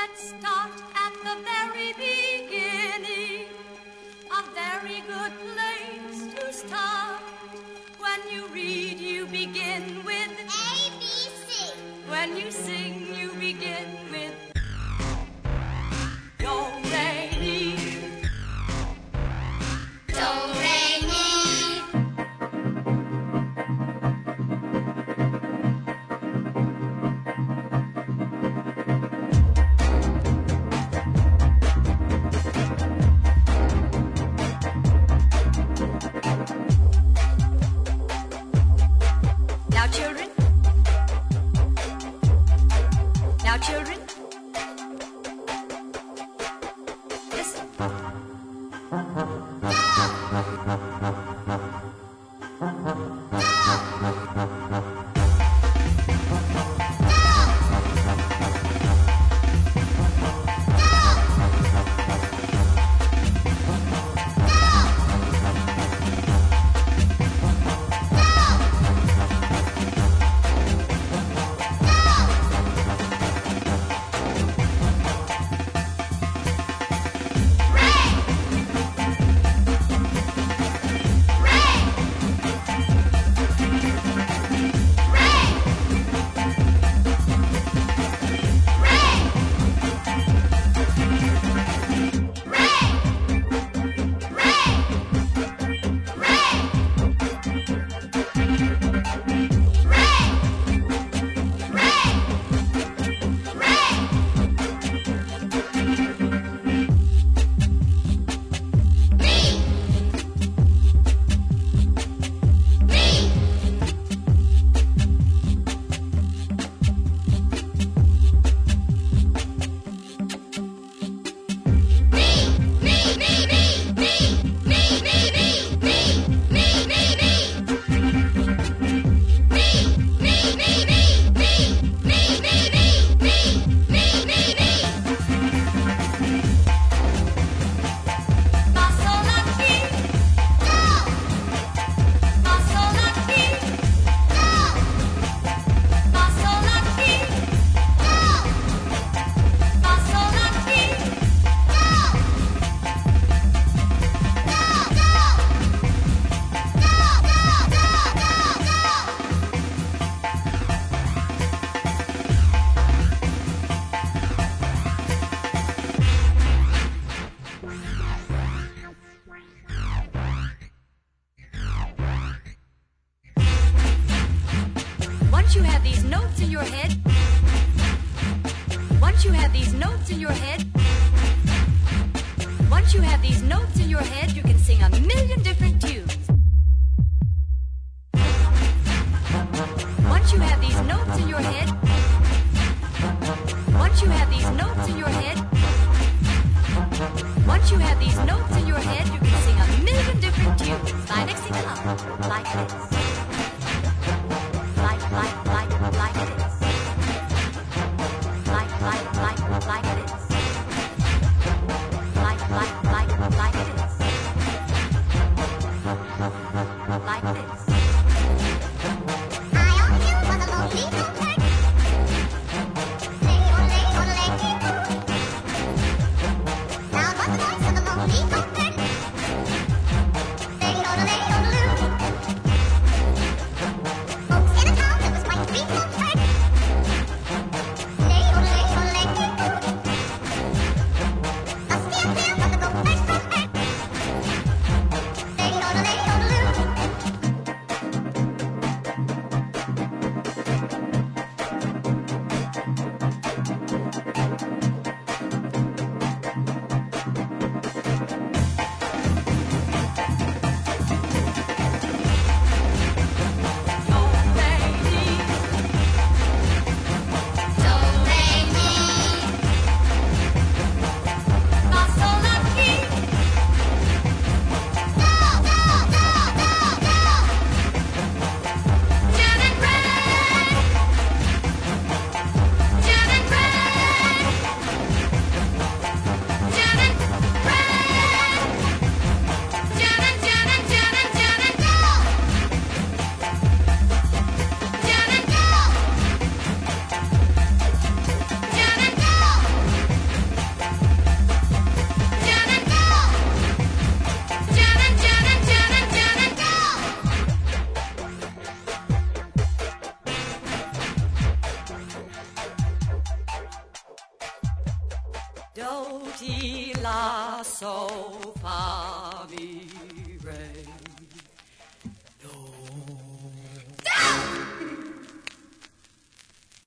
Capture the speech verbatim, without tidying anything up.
Let's start at the very beginning. A very good place to start. When you read, you begin with A, B, C. When you sing, you begin with Do, Re, Mi. Do, Re, Mi. Now, children. Now, children. Listen. Once you have these notes in your head, once you have these notes in your head, once you have these notes in your head, you can sing a million different tunes. Once you have these notes in your head, once you have these notes in your head, once you have these notes in your head, you can sing a million different tunes by mixing them up like this. Like, like, like, like this. Like, like, like, like this. Like, like, like, like this. Like this. I on you for the lonely mountain. Lay, oh, lay, oh, lay, keep on. Now what's the voice of the lonely mountain? Lay, oh, lay, oh, loo. Doti la so far.